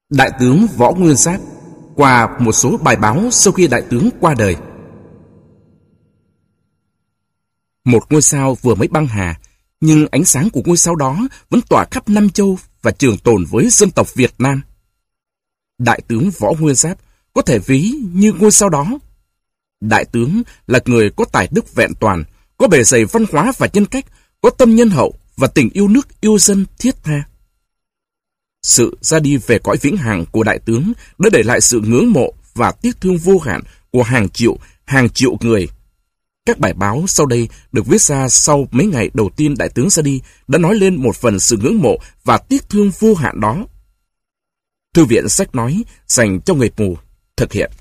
Đại tướng Võ Nguyên Giáp qua một số bài báo sau khi đại tướng qua đời. Một ngôi sao vừa mới băng hà, nhưng ánh sáng của ngôi sao đó vẫn tỏa khắp năm châu và trường tồn với dân tộc Việt Nam. Đại tướng Võ Nguyên Giáp có thể ví như ngôi sao đó. Đại tướng là người có tài đức vẹn toàn, có bề dày văn hóa và nhân cách, có tâm nhân hậu và tình yêu nước yêu dân thiết tha. Sự ra đi về cõi vĩnh hằng của đại tướng đã để lại sự ngưỡng mộ và tiếc thương vô hạn của hàng triệu người. Các bài báo sau đây được viết ra sau mấy ngày đầu tiên đại tướng ra đi đã nói lên một phần sự ngưỡng mộ và tiếc thương vô hạn đó. Thư viện Sách Nói dành cho người mù thực hiện.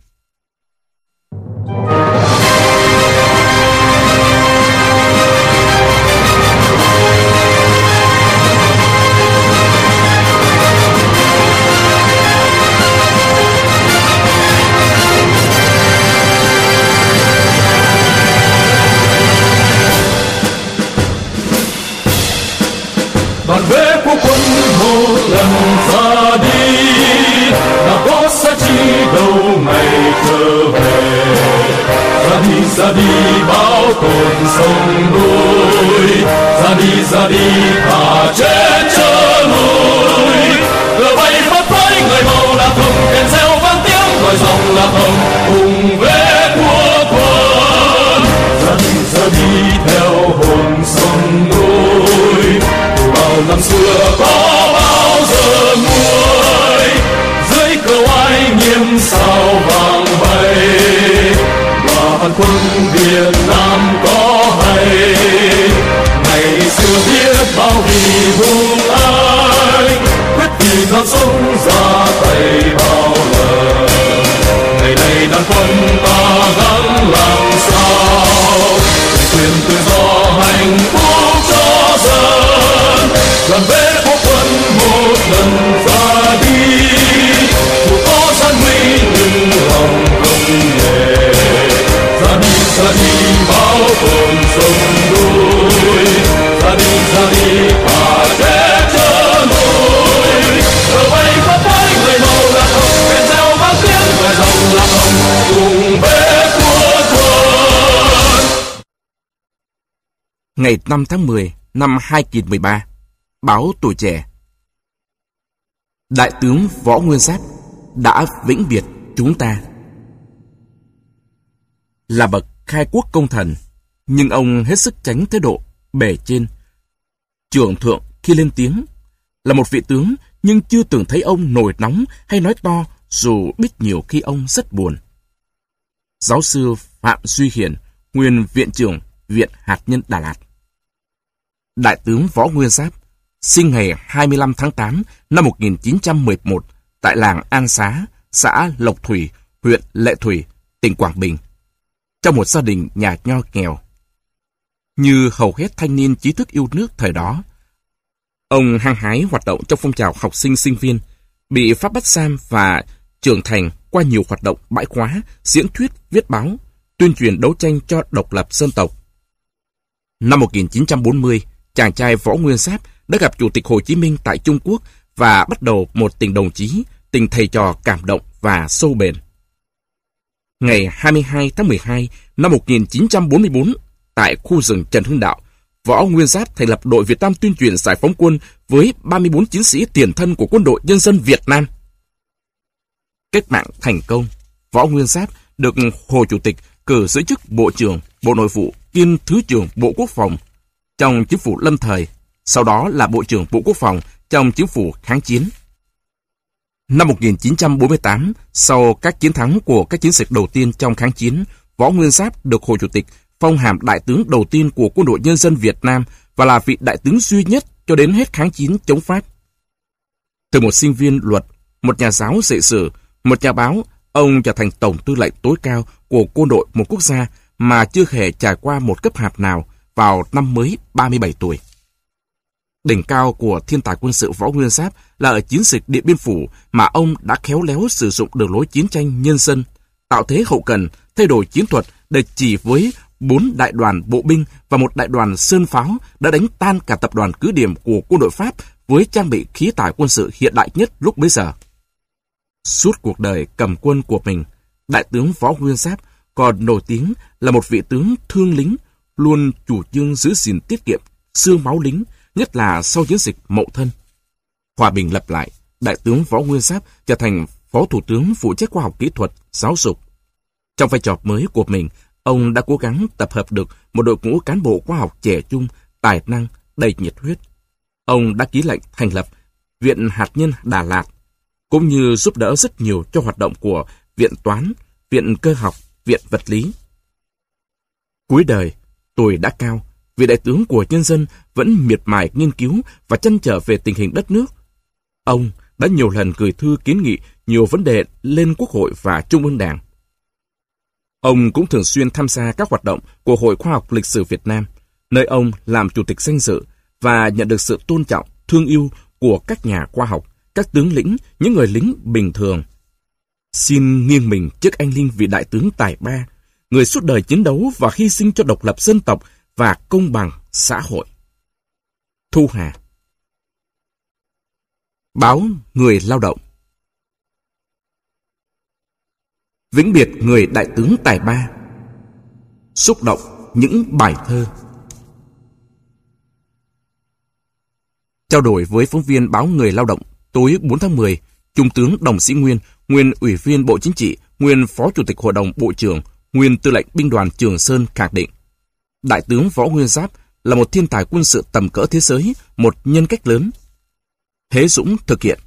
Đoàn vệ của quân một lần ra đi, nào có sẽ chi đâu ngày trở về. Ra đi bao tổn sông núi, ra đi thà chết chớ lùi. Cờ bay phất phới người màu là thùng, kèn reo vang tiếng gọi dòng là thùng cùng vệ của quân. Ra đi theo hồn sông núi, năm xưa có bao giờ nguôi, dưới cờ oai nghiêm sao vàng bay, và hàn quân Việt Nam có hay. Ngày xưa biết bao vì hùng anh, quyết vì non sông ra tay bao lần. Ngày nay đàn quân ta gắng làm sao, quyền tự do hạnh phúc cho dân. Đoàn vệ của quân một lần ra đi, dù có gian nguy nhưng lòng không nhẹ. Ra đi bao tổn sông núi, ra đi thà chết chớ lùi. Cờ bay phất phới người màu là hồng, kèn reo vang tiếng gọi dòng là hồng cùng vệ của quân. Ngày 5 tháng 10 năm 2013, báo Tuổi Trẻ. Đại tướng Võ Nguyên Giáp đã vĩnh biệt chúng ta. Là bậc khai quốc công thần, nhưng ông hết sức tránh thái độ bề trên, trưởng thượng khi lên tiếng. Là một vị tướng, nhưng chưa từng thấy ông nổi nóng hay nói to, dù biết nhiều khi ông rất buồn. Giáo sư Phạm Duy Hiển, nguyên viện trưởng Viện Hạt nhân Đà Lạt. Đại tướng Võ Nguyên Giáp sinh ngày 25 tháng 8 năm 1911 tại làng An Xá, xã Lộc Thủy, huyện Lệ Thủy, tỉnh Quảng Bình, trong một gia đình nhà nho nghèo. Như hầu hết thanh niên trí thức yêu nước thời đó, ông hăng hái hoạt động trong phong trào học sinh sinh viên, bị pháp bắt giam và trưởng thành qua nhiều hoạt động bãi khóa, diễn thuyết, viết báo, tuyên truyền đấu tranh cho độc lập dân tộc. Năm 1940, chàng trai Võ Nguyên Giáp đã gặp Chủ tịch Hồ Chí Minh tại Trung Quốc và bắt đầu một tình đồng chí, tình thầy trò cảm động và sâu bền. Ngày 22 tháng 12 năm 1944, tại khu rừng Trần Hưng Đạo, Võ Nguyên Giáp thành lập đội Việt Nam tuyên truyền giải phóng quân với 34 chiến sĩ tiền thân của Quân đội Nhân dân Việt Nam. Cách mạng thành công, Võ Nguyên Giáp được Hồ Chủ tịch cử giữ chức Bộ trưởng Bộ Nội vụ kiêm Thứ trưởng Bộ Quốc phòng trong chính phủ lâm thời, sau đó là Bộ trưởng Bộ Quốc phòng trong chính phủ kháng chiến. Năm 1948, sau các chiến thắng của các chiến dịch đầu tiên trong kháng chiến, Võ Nguyên Giáp được Hồ Chủ tịch phong hàm đại tướng đầu tiên của Quân đội Nhân dân Việt Nam và là vị đại tướng duy nhất cho đến hết kháng chiến chống Pháp. Từ một sinh viên luật, một nhà giáo dạy sử, một nhà báo, ông trở thành tổng tư lệnh tối cao của quân đội một quốc gia mà chưa hề trải qua một cấp hàm nào vào năm mới 37 tuổi. Đỉnh cao của thiên tài quân sự Võ Nguyên Giáp là ở chiến dịch Điện Biên Phủ mà ông đã khéo léo sử dụng đường lối chiến tranh nhân dân, tạo thế hậu cần, thay đổi chiến thuật để chỉ với 4 đại đoàn bộ binh và một đại đoàn sơn pháo đã đánh tan cả tập đoàn cứ điểm của quân đội Pháp với trang bị khí tài quân sự hiện đại nhất lúc bấy giờ. Suốt cuộc đời cầm quân của mình, Đại tướng Võ Nguyên Giáp còn nổi tiếng là một vị tướng thương lính, luôn chủ trương giữ gìn tiết kiệm xương máu lính, nhất là sau chiến dịch Mậu Thân. Hòa bình lập lại, Đại tướng Võ Nguyên Giáp trở thành Phó Thủ tướng phụ trách khoa học kỹ thuật, giáo dục. Trong vai trò mới của mình, ông đã cố gắng tập hợp được một đội ngũ cán bộ khoa học trẻ trung, tài năng, đầy nhiệt huyết. Ông đã ký lệnh thành lập Viện Hạt nhân Đà Lạt, cũng như giúp đỡ rất nhiều cho hoạt động của Viện Toán, Viện Cơ học, Viện Vật lý. Cuối đời, tuổi đã cao, vị đại tướng của nhân dân vẫn miệt mài nghiên cứu và trăn trở về tình hình đất nước. Ông đã nhiều lần gửi thư kiến nghị nhiều vấn đề lên Quốc hội và Trung ương Đảng. Ông cũng thường xuyên tham gia các hoạt động của Hội Khoa học Lịch sử Việt Nam, nơi ông làm chủ tịch danh dự và nhận được sự tôn trọng, thương yêu của các nhà khoa học, các tướng lĩnh, những người lính bình thường. Xin nghiêng mình trước anh linh vị đại tướng tài ba, người suốt đời chiến đấu và hy sinh cho độc lập dân tộc và công bằng xã hội. Thu Hà. Báo Người Lao động. Vĩnh biệt người đại tướng tài ba. Xúc động những bài thơ. Trao đổi với phóng viên báo Người Lao động tối 4 tháng 10, Trung tướng Đồng Sĩ Nguyên, nguyên Ủy viên Bộ Chính trị, nguyên Phó Chủ tịch Hội đồng Bộ trưởng, nguyên Tư lệnh Binh đoàn Trường Sơn khẳng định, Đại tướng Võ Nguyên Giáp là một thiên tài quân sự tầm cỡ thế giới, một nhân cách lớn. Thế Dũng thực hiện.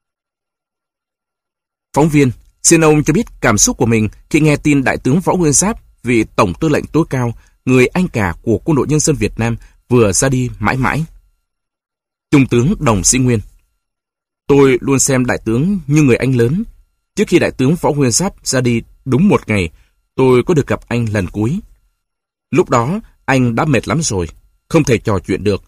Phóng viên, xin ông cho biết cảm xúc của mình khi nghe tin Đại tướng Võ Nguyên Giáp, vị Tổng tư lệnh tối cao, người anh cả của Quân đội Nhân dân Việt Nam, vừa ra đi mãi mãi. Trung tướng Đồng Sĩ Nguyên. Tôi luôn xem đại tướng như người anh lớn. Trước khi đại tướng Võ Nguyên Giáp ra đi đúng một ngày, tôi có được gặp anh lần cuối. Lúc đó, anh đã mệt lắm rồi, không thể trò chuyện được.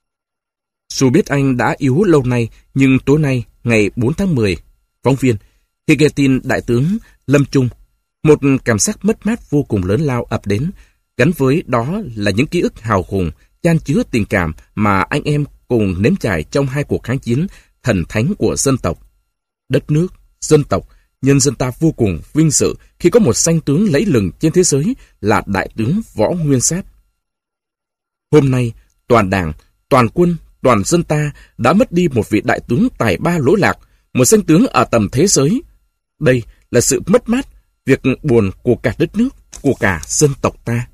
Dù biết anh đã yếu lâu nay, nhưng tối nay, ngày 4 tháng 10, phóng viên, khi nghe tin đại tướng lâm chung, một cảm giác mất mát vô cùng lớn lao ập đến, gắn với đó là những ký ức hào hùng, chan chứa tình cảm mà anh em cùng nếm trải trong hai cuộc kháng chiến thần thánh của dân tộc. Đất nước, dân tộc, nhân dân ta vô cùng vinh dự khi có một danh tướng lẫy lừng trên thế giới là Đại tướng Võ Nguyên Giáp. Hôm nay, toàn Đảng, toàn quân, toàn dân ta đã mất đi một vị đại tướng tài ba lỗi lạc, một danh tướng ở tầm thế giới. Đây là sự mất mát, việc buồn của cả đất nước, của cả dân tộc ta.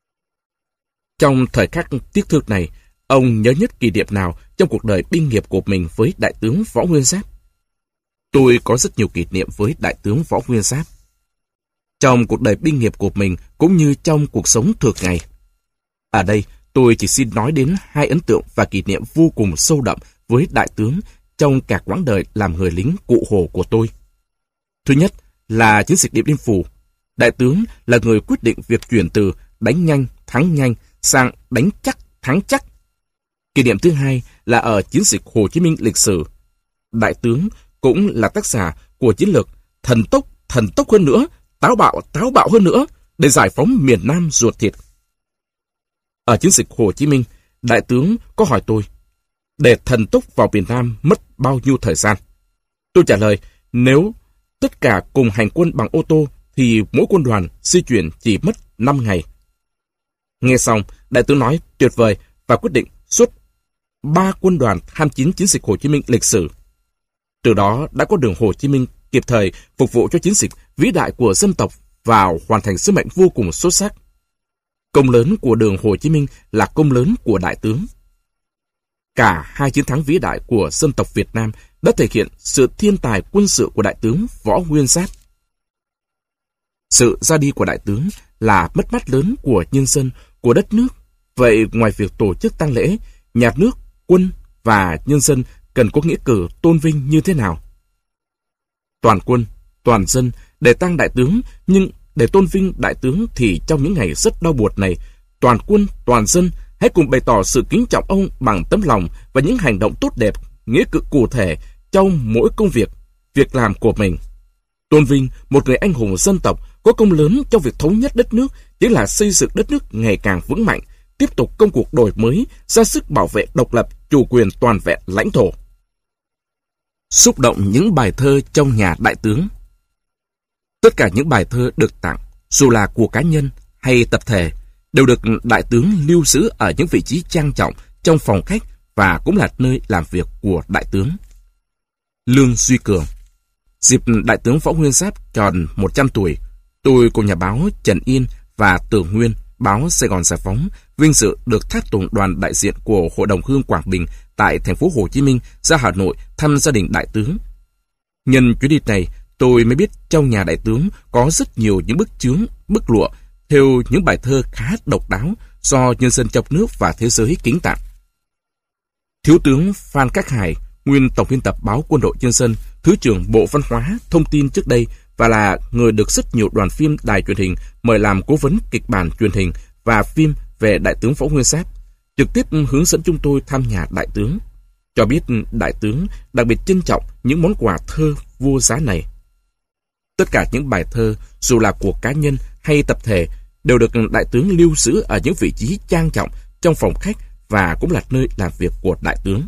Trong thời khắc tiếc thương này, ông nhớ nhất kỷ niệm nào trong cuộc đời binh nghiệp của mình với Đại tướng Võ Nguyên Giáp? Tôi có rất nhiều kỷ niệm với Đại tướng Võ Nguyên Giáp. Trong cuộc đời binh nghiệp của mình cũng như trong cuộc sống thường ngày. Ở đây, tôi chỉ xin nói đến hai ấn tượng và kỷ niệm vô cùng sâu đậm với đại tướng trong cả quãng đời làm người lính cụ Hồ của tôi. Thứ nhất là chiến dịch Điện Biên Phủ. Đại tướng là người quyết định việc chuyển từ đánh nhanh, thắng nhanh sang đánh chắc, thắng chắc. Kỷ niệm thứ hai là ở chiến dịch Hồ Chí Minh lịch sử. Đại tướng cũng là tác giả của chiến lược thần tốc hơn nữa, táo bạo hơn nữa để giải phóng miền Nam ruột thịt. Ở chiến dịch Hồ Chí Minh, đại tướng có hỏi tôi, để thần tốc vào miền Nam mất bao nhiêu thời gian? Tôi trả lời, nếu tất cả cùng hành quân bằng ô tô thì mỗi quân đoàn di chuyển chỉ mất 5 ngày. Nghe xong, đại tướng nói tuyệt vời và quyết định xuất 3 quân đoàn tham chiến chiến dịch Hồ Chí Minh lịch sử. Từ đó đã có đường Hồ Chí Minh kịp thời phục vụ cho chiến dịch vĩ đại của dân tộc và hoàn thành sứ mệnh vô cùng xuất sắc. Công lớn của đường Hồ Chí Minh là công lớn của đại tướng. Cả hai chiến thắng vĩ đại của dân tộc Việt Nam đã thể hiện sự thiên tài quân sự của đại tướng Võ Nguyên Giáp. Sự ra đi của đại tướng là mất mát lớn của nhân dân, của đất nước. Vậy ngoài việc tổ chức tang lễ, nhà nước, quân và nhân dân cần có nghĩa cử tôn vinh như thế nào? Toàn quân, toàn dân để tang đại tướng, nhưng để tôn vinh đại tướng thì trong những ngày rất đau buồn này, toàn quân, toàn dân hãy cùng bày tỏ sự kính trọng ông bằng tấm lòng và những hành động tốt đẹp, nghĩa cử cụ thể trong mỗi công việc, việc làm của mình. Tôn vinh một người anh hùng dân tộc có công lớn trong việc thống nhất đất nước, chính là xây dựng đất nước ngày càng vững mạnh, tiếp tục công cuộc đổi mới, ra sức bảo vệ độc lập, chủ quyền toàn vẹn lãnh thổ. Xúc động những bài thơ trong nhà đại tướng. Tất cả những bài thơ được tặng, dù là của cá nhân hay tập thể, đều được đại tướng lưu giữ ở những vị trí trang trọng trong phòng khách và cũng là nơi làm việc của đại tướng. Lương Duy Cường. Dịp đại tướng Võ Nguyên Giáp tròn 100 tuổi, tôi cùng nhà báo Trần Yên và Tường Nguyên, báo Sài Gòn Giải Phóng, vinh dự được tháp tùng đoàn đại diện của Hội đồng Hương Quảng Bình tại thành phố Hồ Chí Minh ra Hà Nội thăm gia đình đại tướng. Nhân chuyến đi này, tôi mới biết trong nhà đại tướng có rất nhiều những bức chướng, bức lụa, thêu những bài thơ khá độc đáo do nhân dân trong nước và thế giới kính tặng. Thiếu tướng Phan Các Hải, nguyên tổng biên tập báo Quân đội Nhân dân, Thứ trưởng Bộ Văn hóa, Thông tin trước đây và là người được rất nhiều đoàn phim đài truyền hình mời làm cố vấn kịch bản truyền hình và phim về đại tướng Võ Nguyên Giáp, trực tiếp hướng dẫn chúng tôi thăm nhà đại tướng, cho biết đại tướng đặc biệt trân trọng những món quà thơ vô giá này. Tất cả những bài thơ, dù là của cá nhân hay tập thể, đều được đại tướng lưu giữ ở những vị trí trang trọng trong phòng khách và cũng là nơi làm việc của đại tướng.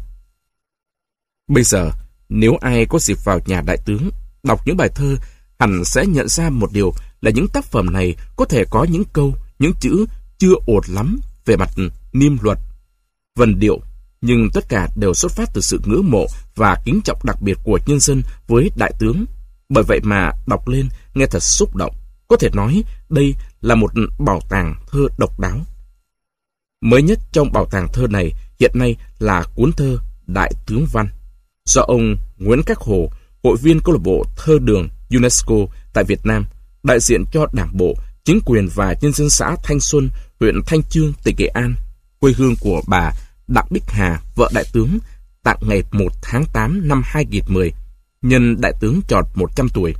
Bây giờ, nếu ai có dịp vào nhà đại tướng, đọc những bài thơ, hẳn sẽ nhận ra một điều là những tác phẩm này có thể có những câu, những chữ chưa ổn lắm về mặt niêm luật, vần điệu, nhưng tất cả đều xuất phát từ sự ngưỡng mộ và kính trọng đặc biệt của nhân dân với đại tướng. Bởi vậy mà đọc lên nghe thật xúc động, có thể nói đây là một bảo tàng thơ độc đáo. Mới nhất trong bảo tàng thơ này hiện nay là cuốn thơ Đại Tướng Văn, do ông Nguyễn Các Hồ, hội viên câu lạc bộ Thơ Đường UNESCO tại Việt Nam, đại diện cho Đảng bộ, chính quyền và nhân dân xã Thanh Xuân, huyện Thanh Chương, tỉnh Nghệ An, quê hương của bà Đặng Bích Hà, vợ đại tướng, tặng ngày 1 tháng 8 năm 2010, nhân đại tướng tròn 100 tuổi.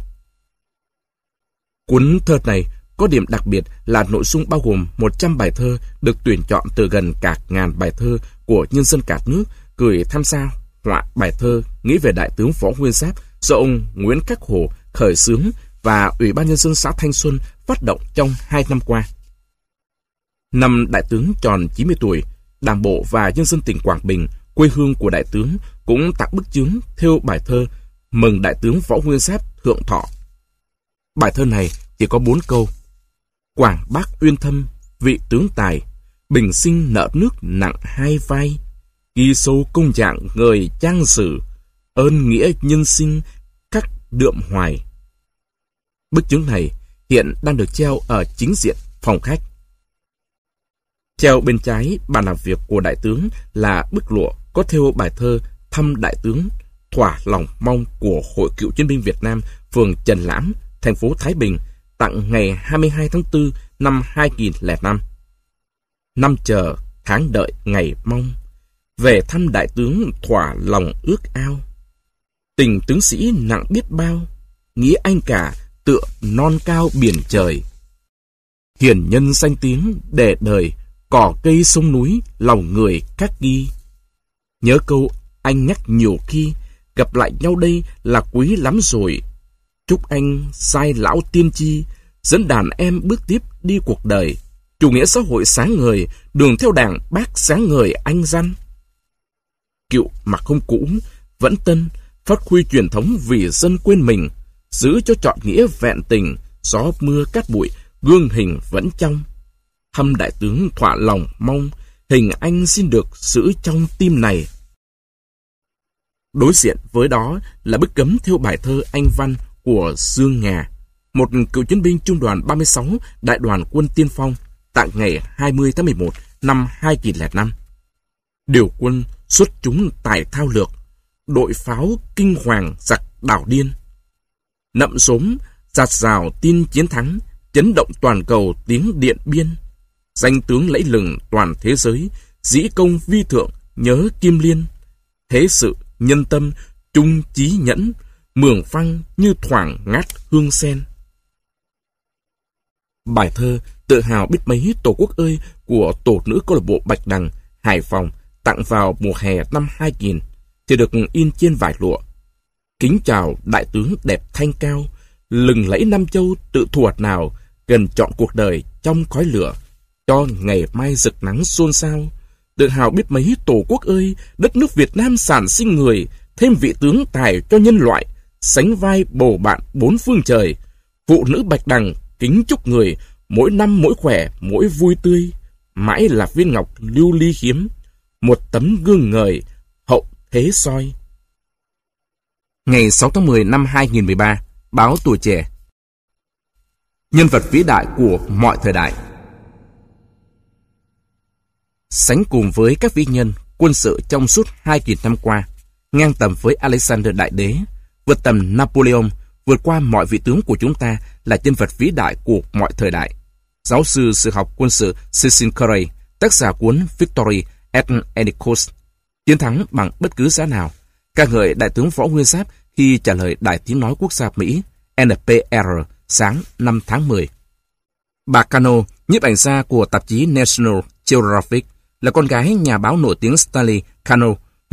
Cuốn thơ này có điểm đặc biệt là nội dung bao gồm 100 bài thơ được tuyển chọn từ gần cả ngàn bài thơ của nhân dân cả nước gửi tham gia họa bài thơ nghĩ về đại tướng Võ Nguyên Giáp do ông Nguyễn Các Hồ khởi xướng và Ủy ban Nhân dân xã Thanh Xuân phát động trong 2 năm qua. Năm đại tướng tròn 90 tuổi, Đảng bộ và nhân dân tỉnh Quảng Bình, quê hương của đại tướng, cũng tặng bức chướng thêu bài thơ mừng đại tướng Võ Nguyên Giáp thượng thọ. Bài thơ này chỉ có 4 câu: Quảng Bắc uyên thâm, vị tướng tài, bình sinh nợ nước nặng 2 vai, ghi sâu công trạng người trang sử, ơn nghĩa nhân sinh khắc đượm hoài. Bức chướng này hiện đang được treo ở chính diện phòng khách. Treo bên trái bàn làm việc của đại tướng là bức lụa có thêu bài thơ Thăm Đại Tướng, thỏa lòng mong của Hội Cựu Chiến binh Việt Nam, phường Trần Lãm, thành phố Thái Bình, tặng ngày 22 tháng 4 năm 2005. Năm chờ, tháng đợi, ngày mong, về thăm đại tướng thỏa lòng ước ao. Tình tướng sĩ nặng biết bao, nghĩa anh cả tựa non cao biển trời. Hiền nhân danh tiếng để đời, cỏ cây sông núi lòng người khắc ghi. Nhớ câu anh nhắc nhiều khi, gặp lại nhau đây là quý lắm rồi. Chúc anh sai lão tiên tri, dẫn đàn em bước tiếp đi cuộc đời. Chủ nghĩa xã hội sáng ngời, đường theo đảng bác sáng ngời anh răn. Cựu mặc không cũ, vẫn tân, phát huy truyền thống vì dân quên mình, giữ cho trọn nghĩa vẹn tình, gió mưa cát bụi, gương hình vẫn trong. Thăm đại tướng thỏa lòng mong, hình anh xin được giữ trong tim này. Đối diện với đó là bức cấm thêu bài thơ Anh Văn của Dương Ngà, một cựu chiến binh trung đoàn 36 đại đoàn quân tiên phong, tặng ngày 20 tháng 11 năm 2005. Điều quân xuất chúng tài thao lược, đội pháo kinh hoàng giặc đảo điên. Nậm xốm giạt rào tin chiến thắng, chấn động toàn cầu tiếng Điện Biên. Danh tướng lẫy lừng toàn thế giới, dĩ công vi thượng nhớ Kim Liên. Thế sự nhân tâm trung chí nhẫn, mường phăng như thoảng ngát hương sen. Bài thơ Tự hào biết mấy Tổ quốc ơi của tổ nữ câu lạc bộ Bạch Đằng, Hải Phòng, tặng vào mùa hè năm 2000 thì được in trên vải lụa. Kính chào đại tướng đẹp thanh cao, lừng lẫy Nam Châu tự thuột nào, gần chọn cuộc đời trong khói lửa, cho ngày mai rực nắng xôn xao. Tự hào biết mấy Tổ quốc ơi, đất nước Việt Nam sản sinh người, thêm vị tướng tài cho nhân loại, sánh vai bầu bạn bốn phương trời. Phụ nữ bạch đằng kính chúc người, mỗi năm mỗi khỏe, mỗi vui tươi, mãi là viên ngọc lưu ly hiếm, một tấm gương ngời, hậu thế soi. Ngày 6 tháng 10 năm 2013, báo Tuổi Trẻ. Nhân vật vĩ đại của mọi thời đại. Sánh cùng với các vĩ nhân quân sự trong suốt 2.000 năm qua, ngang tầm với Alexander Đại Đế, vượt tầm Napoleon, vượt qua mọi vị tướng của chúng ta là nhân vật vĩ đại của mọi thời đại. Giáo sư sử học quân sự Cecil Curray, tác giả cuốn Victory at any cost, chiến thắng bằng bất cứ giá nào, ca ngợi đại tướng Võ Nguyên Giáp khi trả lời Đài Tiếng nói Quốc gia Mỹ NPR sáng 5 tháng 10. Bà Cano, nhiếp ảnh gia của tạp chí National Geographic, là con gái nhà báo nổi tiếng Stanley Cano,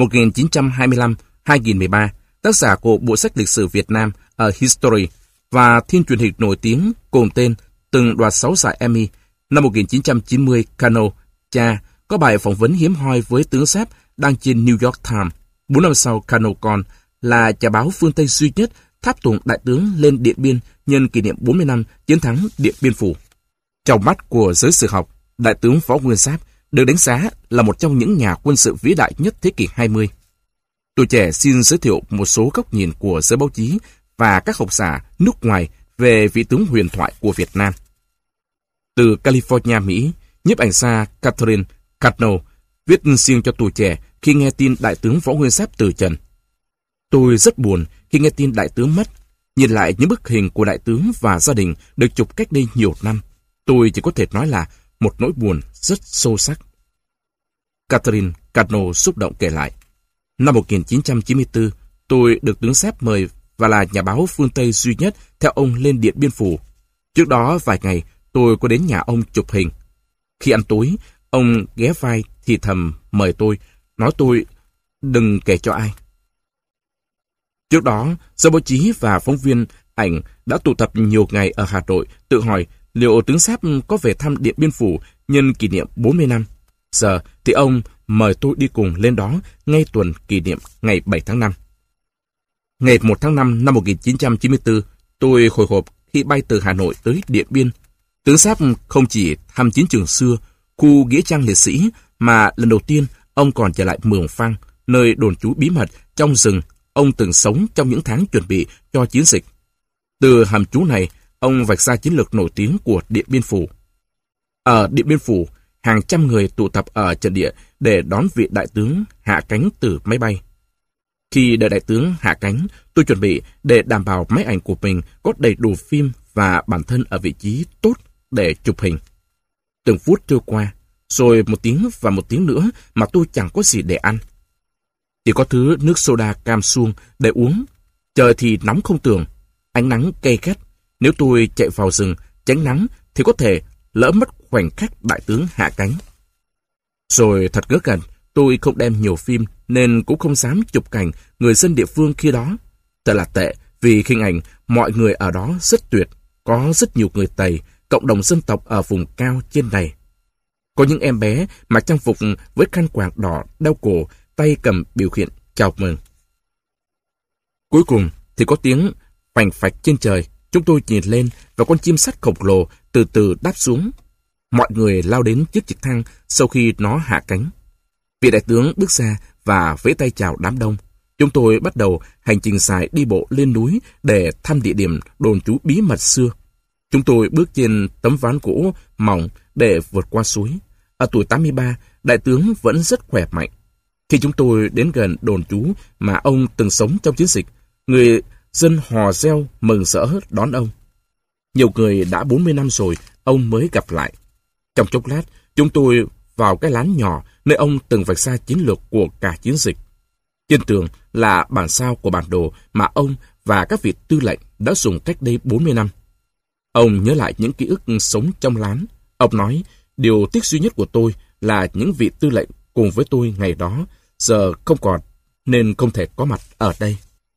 1925-2013, tác giả của bộ sách lịch sử Việt Nam A History và phim truyền hình nổi tiếng cùng tên từng đoạt 6 giải Emmy. Năm 1990, Cano, cha, có bài phỏng vấn hiếm hoi với tướng Giáp đăng trên New York Times. 4 năm sau, Cano con là nhà báo phương Tây duy nhất tháp tùng đại tướng lên Điện Biên nhân kỷ niệm 40 năm chiến thắng Điện Biên Phủ. Trong mắt của giới sử học, đại tướng Võ Nguyên Giáp được đánh giá là một trong những nhà quân sự vĩ đại nhất thế kỷ 20. Tuổi Trẻ xin giới thiệu một số góc nhìn của giới báo chí và các học giả nước ngoài về vị tướng huyền thoại của Việt Nam. Từ California, Mỹ, nhiếp ảnh gia Catherine Cardno viết riêng cho Tuổi Trẻ khi nghe tin đại tướng Võ Nguyên Giáp từ trần. Tôi rất buồn khi nghe tin đại tướng mất. Nhìn lại những bức hình của đại tướng và gia đình được chụp cách đây nhiều năm, tôi chỉ có thể nói là một nỗi buồn rất sâu sắc. Catherine Cardno xúc động kể lại. Năm 1994, tôi được tướng Giáp mời và là nhà báo phương Tây duy nhất theo ông lên Điện Biên Phủ. Trước đó vài ngày, tôi có đến nhà ông chụp hình. Khi ăn tối, ông ghé vai thì thầm mời tôi, nói tôi đừng kể cho ai. Trước đó, giới báo chí và phóng viên ảnh đã tụ tập nhiều ngày ở Hà Nội tự hỏi liệu tướng Giáp có về thăm Điện Biên Phủ nhân kỷ niệm 40 năm. Giờ thì ông mời tôi đi cùng lên đó ngay tuần kỷ niệm ngày 7 tháng 5. Ngày 1 tháng 5 năm 1994, tôi hồi hộp khi bay từ Hà Nội tới Điện Biên. Tướng Giáp không chỉ thăm chiến trường xưa, khu nghĩa trang liệt sĩ, mà lần đầu tiên ông còn trở lại Mường Phăng, nơi đồn trú bí mật trong rừng ông từng sống trong những tháng chuẩn bị cho chiến dịch. Từ hầm trú này, ông vạch ra chiến lược nổi tiếng của Điện Biên Phủ. Ở Điện Biên Phủ, hàng trăm người tụ tập ở trận địa để đón vị đại tướng hạ cánh từ máy bay. Khi đợi đại tướng hạ cánh, tôi chuẩn bị để đảm bảo máy ảnh của mình có đầy đủ phim và bản thân ở vị trí tốt để chụp hình. Từng phút trôi qua, rồi một tiếng và một tiếng nữa mà tôi chẳng có gì để ăn. Chỉ có thứ nước soda cam suông để uống. Trời thì nóng không tưởng, ánh nắng gay gắt. Nếu tôi chạy vào rừng tránh nắng thì có thể lỡ mất khoảnh khắc đại tướng hạ cánh. Rồi thật ngớ ngẩn, tôi không đem nhiều phim nên cũng không dám chụp cảnh người dân địa phương khi đó. Thật là tệ vì hình ảnh mọi người ở đó rất tuyệt. Có rất nhiều người Tây, cộng đồng dân tộc ở vùng cao trên này. Có những em bé mặc trang phục với khăn quàng đỏ đeo cổ, tay cầm biểu hiện chào mừng. Cuối cùng thì có tiếng phành phạch trên trời. Chúng tôi nhìn lên và con chim sắt khổng lồ từ từ đáp xuống. Mọi người lao đến chiếc trực thăng sau khi nó hạ cánh. Vị đại tướng bước ra và vẫy tay chào đám đông. Chúng tôi bắt đầu hành trình dài đi bộ lên núi để thăm địa điểm đồn trú bí mật xưa. Chúng tôi bước trên tấm ván gỗ mỏng để vượt qua suối. Ở tuổi 83, đại tướng vẫn rất khỏe mạnh. Khi chúng tôi đến gần đồn trú mà ông từng sống trong chiến dịch, người dân hò reo mừng rỡ đón ông. Nhiều người đã 40 năm rồi, ông mới gặp lại. Trong chốc lát, chúng tôi vào cái lán nhỏ nơi ông từng vạch ra chiến lược của cả chiến dịch. Trên tường là bản sao của bản đồ mà ông và các vị tư lệnh đã dùng cách đây 40 năm. Ông nhớ lại những ký ức sống trong lán. Ông nói, điều tiếc duy nhất của tôi là những vị tư lệnh cùng với tôi ngày đó giờ không còn nên không thể có mặt ở đây.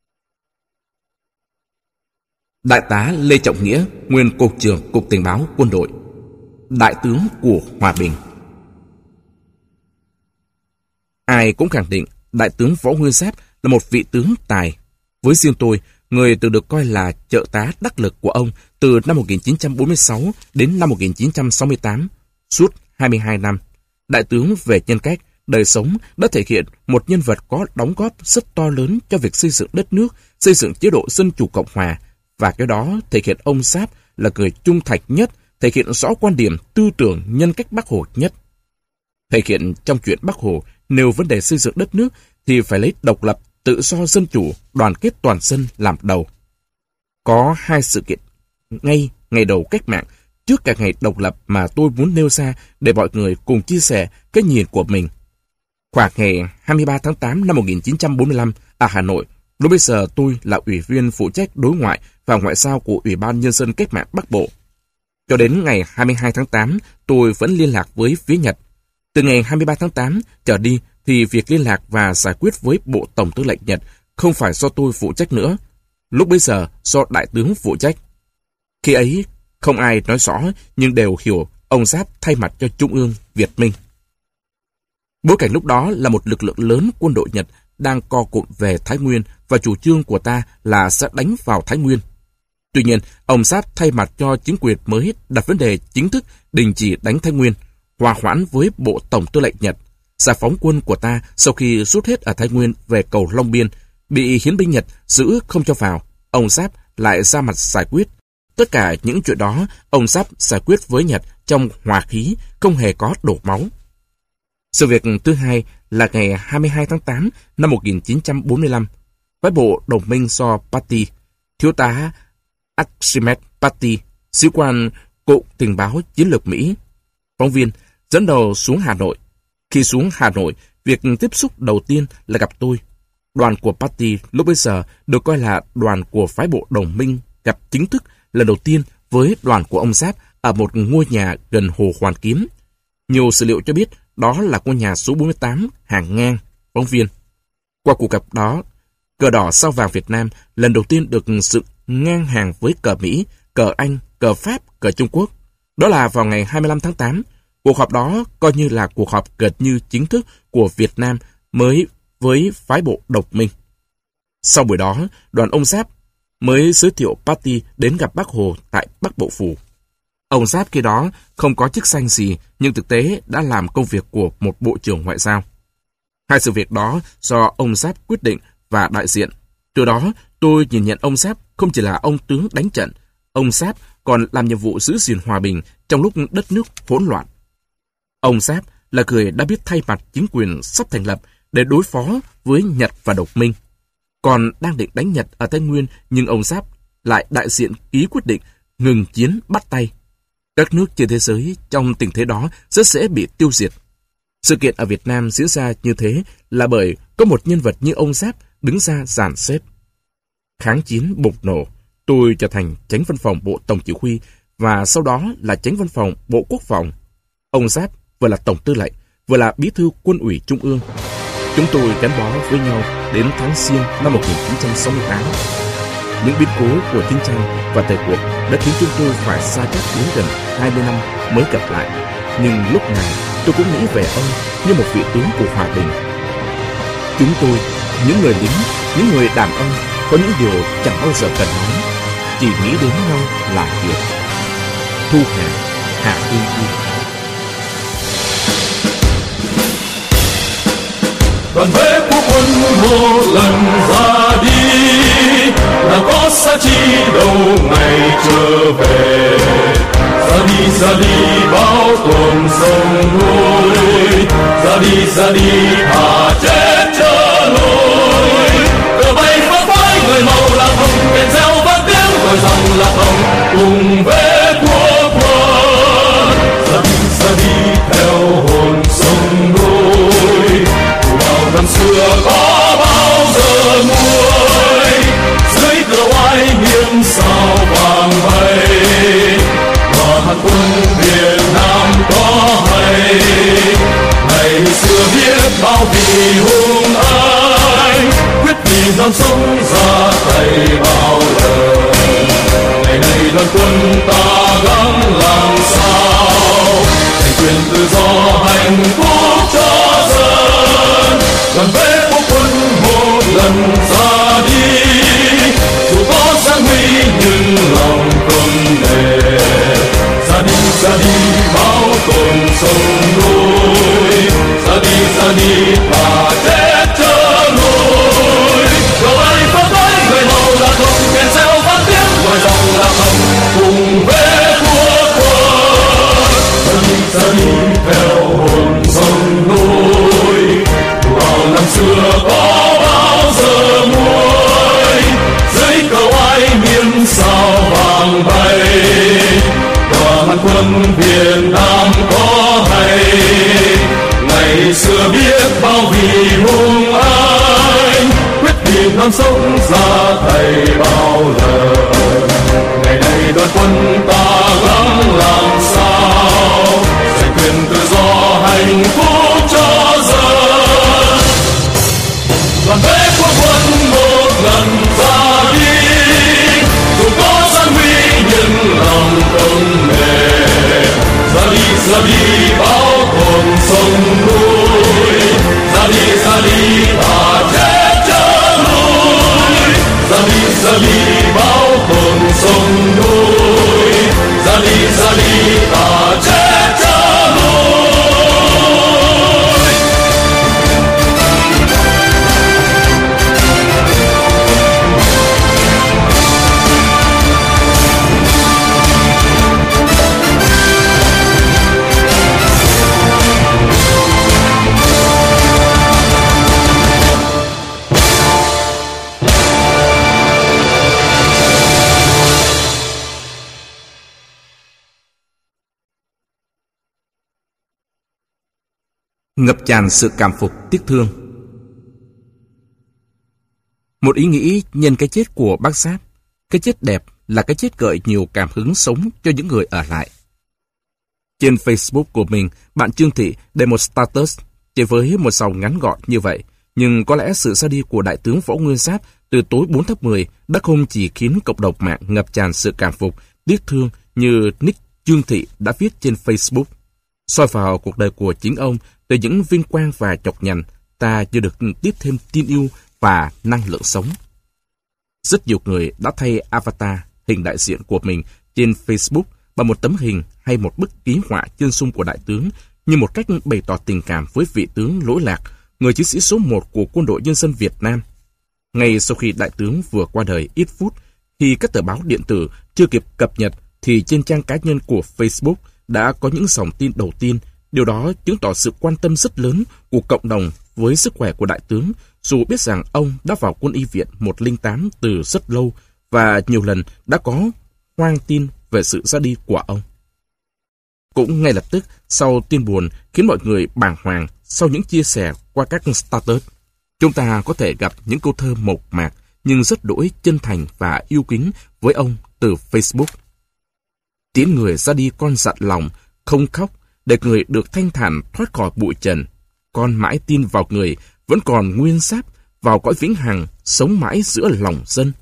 Đại tá Lê Trọng Nghĩa, nguyên Cục trưởng Cục Tình báo Quân đội, đại tướng của hòa bình. Ai cũng khẳng định đại tướng Võ Nguyên Giáp là một vị tướng tài. Với riêng tôi, người từng được coi là trợ tá đắc lực của ông từ năm 1946 đến năm 1968, suốt 22 năm. Đại tướng về nhân cách, đời sống đã thể hiện một nhân vật có đóng góp rất to lớn cho việc xây dựng đất nước, xây dựng chế độ dân chủ cộng hòa, và cái đó thể hiện ông Giáp là người trung thành nhất, thể hiện rõ quan điểm tư tưởng nhân cách Bác Hồ nhất. Thể hiện trong chuyện Bác Hồ nêu vấn đề xây dựng đất nước thì phải lấy độc lập, tự do, dân chủ, đoàn kết toàn dân làm đầu. Có hai sự kiện ngay ngày đầu cách mạng, trước cả ngày độc lập mà tôi muốn nêu ra để mọi người cùng chia sẻ cái nhìn của mình. Khoảng ngày 23 tháng 8 năm 1945 ở Hà Nội, lúc bây giờ tôi là ủy viên phụ trách đối ngoại và ngoại giao của Ủy ban Nhân dân Cách mạng Bắc Bộ. Cho đến ngày 22 tháng 8, tôi vẫn liên lạc với phía Nhật. Từ ngày 23 tháng 8 trở đi thì việc liên lạc và giải quyết với Bộ Tổng tư lệnh Nhật không phải do tôi phụ trách nữa. Lúc bấy giờ do Đại tướng phụ trách. Khi ấy, không ai nói rõ nhưng đều hiểu ông Giáp thay mặt cho Trung ương Việt Minh. Bối cảnh lúc đó là một lực lượng lớn quân đội Nhật đang co cụm về Thái Nguyên và chủ trương của ta là sẽ đánh vào Thái Nguyên. Tuy nhiên, ông Giáp thay mặt cho chính quyền mới đặt vấn đề chính thức đình chỉ đánh Thái Nguyên, hòa hoãn với Bộ Tổng tư lệnh Nhật. Giải phóng quân của ta sau khi rút hết ở Thái Nguyên về cầu Long Biên, bị hiến binh Nhật giữ không cho vào, ông Giáp lại ra mặt giải quyết. Tất cả những chuyện đó, ông Giáp giải quyết với Nhật trong hòa khí, không hề có đổ máu. Sự việc thứ hai là ngày 22 tháng 8 năm 1945, phái bộ đồng minh do Patty, thiếu tá Archimedes Patty, sĩ quan Cục Tình báo Chiến lược Mỹ, phóng viên, dẫn đầu xuống Hà Nội. Khi xuống Hà Nội, việc tiếp xúc đầu tiên là gặp tôi. Đoàn của Patty lúc bấy giờ được coi là đoàn của phái bộ đồng minh gặp chính thức lần đầu tiên với đoàn của ông Giáp ở một ngôi nhà gần Hồ Hoàn Kiếm. Nhiều sử liệu cho biết đó là ngôi nhà số 48 hàng ngang. Phóng viên: qua cuộc gặp đó, cờ đỏ sao vàng Việt Nam lần đầu tiên được dựng ngang hàng với cờ Mỹ, cờ Anh, cờ Pháp, cờ Trung Quốc. Đó là vào ngày 25 tháng 8. Cuộc họp đó coi như là cuộc họp gần như chính thức của Việt Nam mới với phái bộ đồng minh. Sau buổi đó, đoàn ông Giáp mới giới thiệu Patty đến gặp Bác Hồ tại Bắc Bộ Phủ. Ông Giáp khi đó không có chức danh gì, nhưng thực tế đã làm công việc của một bộ trưởng ngoại giao. Hai sự việc đó do ông Giáp quyết định và đại diện. Từ đó, tôi nhìn nhận ông Giáp không chỉ là ông tướng đánh trận, ông Giáp còn làm nhiệm vụ giữ gìn hòa bình trong lúc đất nước hỗn loạn. Ông Giáp là người đã biết thay mặt chính quyền sắp thành lập để đối phó với Nhật và đồng minh. Còn đang định đánh Nhật ở Thái Nguyên, nhưng ông Giáp lại đại diện ký quyết định ngừng chiến bắt tay. Các nước trên thế giới trong tình thế đó rất dễ bị tiêu diệt. Sự kiện ở Việt Nam diễn ra như thế là bởi có một nhân vật như ông Giáp đứng ra dàn xếp. Kháng chiến bùng nổ, tôi trở thành chánh văn phòng Bộ Tổng Chỉ huy và sau đó là chánh văn phòng Bộ Quốc phòng. Ông Giáp vừa là Tổng tư lệnh, vừa là Bí thư Quân ủy Trung ương. Chúng tôi gắn bó với nhau đến tháng Giêng năm 1968. Những biến cố của chiến tranh và thời cuộc đã khiến chúng tôi phải xa cách đến gần 20 năm mới gặp lại. Nhưng lúc này tôi cũng nghĩ về ông như một vị tướng của hòa bình. Chúng tôi, những người lính, những người đàn ông, có những điều chẳng bao giờ cần nói, chỉ nghĩ đến nhau là việc. Thu Hà, Hà Hương Yên. Đoàn vệ của quân một lần ra đi, nào có xa chi đâu ngày trở về. Ra đi bao tuần sông núi, ra đi thà chết chớ lối. Cờ bay phấp phới người màu lạc hồng, đèn reo vang tiếng gọi dòng lạc hồng cùng về quốc quân. Ra đi theo hồn sông núi, năm xưa có bao giờ nguôi, dưới cờ oai nghiêm sao vàng vây. Và hạt quân Việt Nam có hay, ngày xưa biết bao vì hùng anh, quyết vì non sông ra tay bao lần. Ngày nay đoàn quân ta gắng làm sao, giành quyền tự do hạnh phúc cho dân. Đoàn vệ quốc quân một lần dám sống ra thầy bao lần. Ngày nay đoàn quân ta gắng làm sao giành quyền tự do hạnh phúc cho dân. Đoàn vệ quốc quân một lần ra đi, dù có gian nguy nhưng lòng không nề. Ra đi bao hồn sông núi, ra đi ta chết chớ lui. Ra đi bao hồn sông núi, ra đi ta chết chớ lui. Ngập tràn sự cảm phục tiếc thương. Một ý nghĩ nhân cái chết của bác Giáp. Cái chết đẹp là cái chết gợi nhiều cảm hứng sống cho những người ở lại. Trên Facebook của mình, bạn Trương Thị để một status chỉ với một dòng ngắn gọn như vậy. Nhưng có lẽ sự ra đi của Đại tướng Võ Nguyên Giáp từ tối 4 tháng 10 đã không chỉ khiến cộng đồng mạng ngập tràn sự cảm phục, tiếc thương như nick Trương Thị đã viết trên Facebook. Soi vào cuộc đời của chính ông, từ những vinh quang và nhọc nhằn, ta như được tiếp thêm tin yêu và năng lượng sống. Rất nhiều người đã thay avatar, hình đại diện của mình trên Facebook bằng một tấm hình hay một bức ký họa chân dung của đại tướng như một cách bày tỏ tình cảm với vị tướng lỗi lạc, người chiến sĩ số 1 của Quân đội Nhân dân Việt Nam. Ngay sau khi đại tướng vừa qua đời ít phút, khi các tờ báo điện tử chưa kịp cập nhật, thì trên trang cá nhân của Facebook đã có những dòng tin đầu tiên. Điều đó chứng tỏ sự quan tâm rất lớn của cộng đồng với sức khỏe của đại tướng, dù biết rằng ông đã vào quân y viện 108 từ rất lâu và nhiều lần đã có hoang tin về sự ra đi của ông. Cũng ngay lập tức sau tin buồn khiến mọi người bàng hoàng sau những chia sẻ qua các status, chúng ta có thể gặp những câu thơ mộc mạc nhưng rất đỗi chân thành và yêu kính với ông từ Facebook. Tiễn người ra đi con dặn lòng, không khóc, để người được thanh thản thoát khỏi bụi trần. Con mãi tin vào người, vẫn còn nguyên giáp, vào cõi vĩnh hằng, sống mãi giữa lòng dân.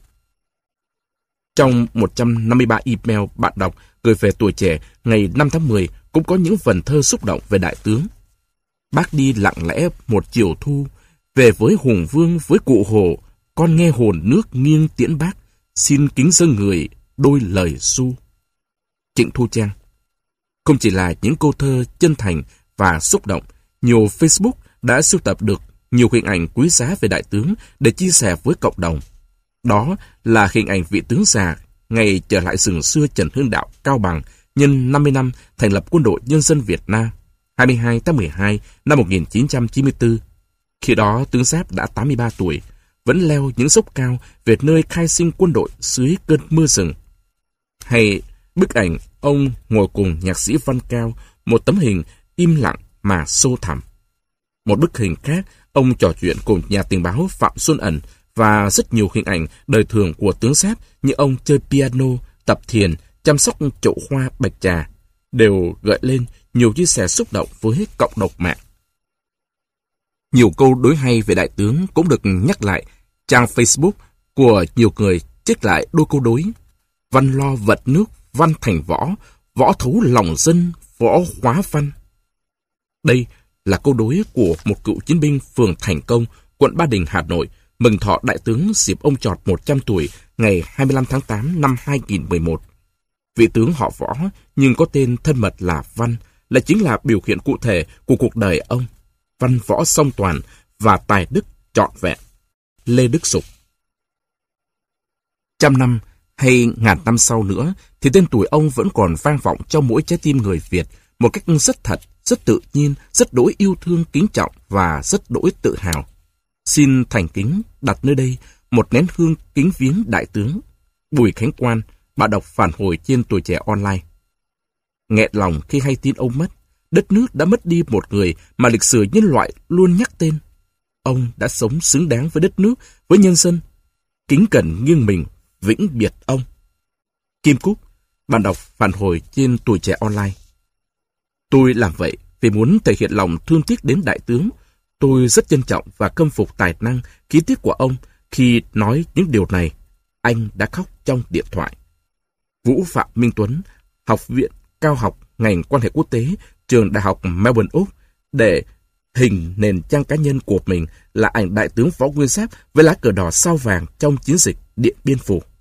Trong 153 email bạn đọc gửi về Tuổi Trẻ ngày 5 tháng 10 cũng có những vần thơ xúc động về đại tướng. Bác đi lặng lẽ một chiều thu, về với Hùng Vương với cụ Hồ, con nghe hồn nước nghiêng tiễn bác, xin kính dâng người đôi lời ru. Trịnh Thu Trang. Không chỉ là những câu thơ chân thành và xúc động, nhiều Facebook đã sưu tập được nhiều hình ảnh quý giá về đại tướng để chia sẻ với cộng đồng. Đó là hình ảnh vị tướng già ngày trở lại rừng xưa Trần Hưng Đạo, Cao Bằng nhân 50 năm thành lập Quân đội Nhân dân Việt Nam, 22 tháng 12 năm 1994. Khi đó tướng Giáp đã 83 tuổi, vẫn leo những dốc cao về nơi khai sinh quân đội dưới cơn mưa rừng. Hay bức ảnh ông ngồi cùng nhạc sĩ Văn Cao, một tấm hình im lặng mà sâu thẳm. Một bức hình khác, ông trò chuyện cùng nhà tình báo Phạm Xuân Ẩn và rất nhiều hình ảnh đời thường của tướng Giáp như ông chơi piano, tập thiền, chăm sóc chậu hoa bạch trà, đều gợi lên nhiều chia sẻ xúc động với cộng đồng mạng. Nhiều câu đối hay về đại tướng cũng được nhắc lại. Trang Facebook của nhiều người trích lại đôi câu đối: văn lo vật nước, văn thành võ, võ thấu lòng dân, võ hóa văn. Đây là câu đối của một cựu chiến binh phường Thành Công, quận Ba Đình, Hà Nội, mừng thọ đại tướng dịp ông tròn 100 tuổi ngày 25 tháng 8 năm 2011. Vị tướng họ Võ nhưng có tên thân mật là Văn, là chính là biểu hiện cụ thể của cuộc đời ông. Văn võ song toàn và tài đức trọn vẹn. Lê Đức Dục. 100 năm hay ngàn năm sau nữa thì tên tuổi ông vẫn còn vang vọng trong mỗi trái tim người Việt một cách rất thật, rất tự nhiên, rất đỗi yêu thương kính trọng và rất đỗi tự hào. Xin thành kính đặt nơi đây một nén hương kính viếng đại tướng. Bùi Khánh Quan, bạn đọc phản hồi trên Tuổi Trẻ Online. Nghẹn lòng khi hay tin ông mất. Đất nước đã mất đi một người mà lịch sử nhân loại luôn nhắc tên. Ông đã sống xứng đáng với đất nước, với nhân dân, kính cẩn nghiêng mình, vĩnh biệt ông. Kim Cúc, bạn đọc phản hồi trên Tuổi Trẻ Online. Tôi làm vậy vì muốn thể hiện lòng thương tiếc đến đại tướng. Tôi rất trân trọng và khâm phục tài năng, khí tiết của ông. Khi nói những điều này, anh đã khóc trong điện thoại. Vũ Phạm Minh Tuấn, Học viện Cao học ngành quan hệ quốc tế, trường Đại học Melbourne, Úc, để hình nền trang cá nhân của mình là ảnh đại tướng Võ Nguyên Giáp với lá cờ đỏ sao vàng trong chiến dịch Điện Biên Phủ.